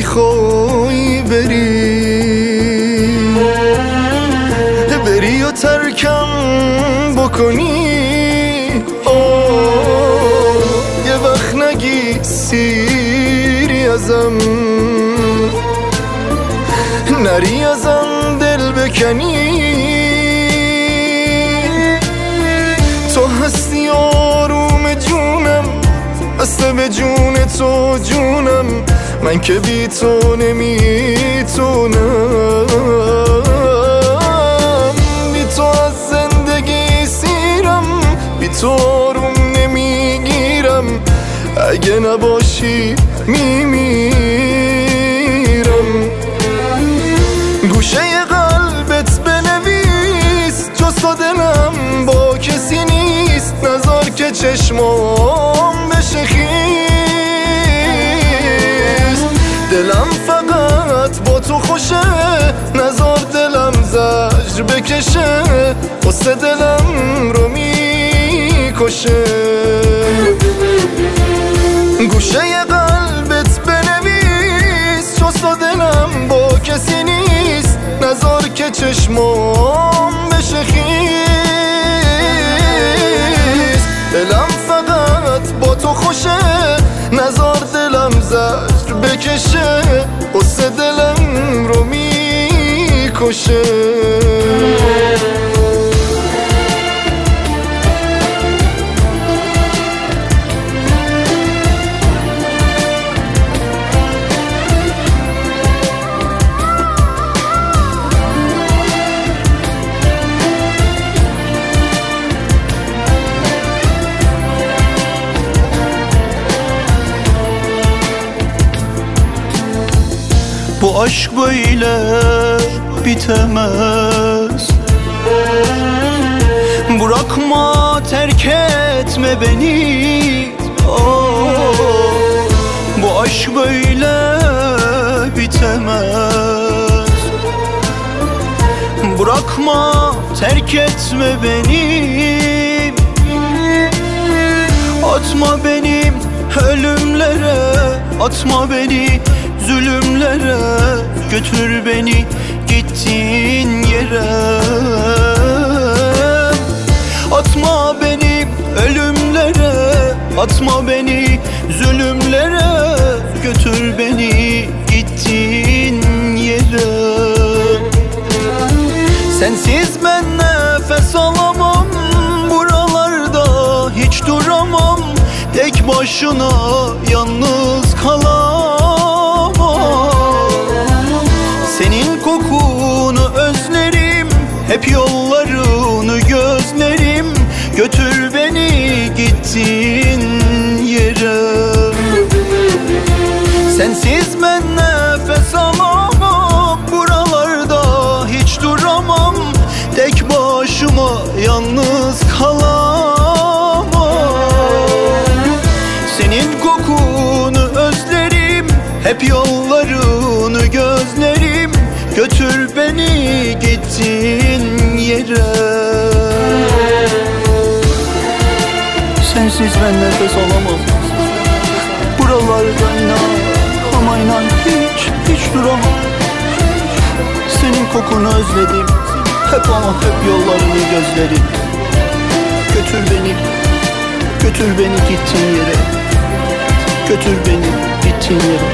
میخوای بری و ترکم بکنی. یه وقت نگی سیری ازم، نری ازم دل بکنی. تو هستی آروم جونم، بسته به جون تو جونم، من که بی تو نمیتونم. بی تو از زندگی سیرم، بی تو آروم نمیگیرم، اگه نباشی میمیرم. گوشه قلبت بنویس جز تو دلم با کسی نیست، نذار که چشمام بشه خیس. دلم فقط با تو خوشه، نذار دلم زجر بکشه، قصه دلم رو میکشه. گوشه قلبت بنویس جز تو دلم با کسی نیست، نذار که چشمام بشه خیس. دلم فقط با تو خوشه، نذار دلم زجر بکشه، قصه دلم رو میکشه. Bu aşk böyle bitemez. Bırakma, terk etme beni. Bu aşk böyle bitemez. Bırakma, terk etme beni. Atma beni ölümlere, atma beni zulümlere, götür beni gittiğin yere. Atma beni ölümlere, atma beni zulümlere, götür beni gittiğin yere. Sensiz ben nefes alamam, buralarda hiç duramam, tek başına yalnız kalamam. Senin kokunu özlerim, hep yollarını gözlerim, götür beni gittiğin yere. Sensiz ben nefes alamam, buralarda hiç duramam, tek başıma yalnız kalamam. Senin kokunu özlerim, hep yollarını gözlerim, götür beni gittiğin yere. Sensiz ben nefes alamam, buralarda inan, ama inan hiç duramam. Senin kokunu özledim, hep ama hep yollarını gözlerim, götür beni gittiğin yere, götür beni gittiğin yere.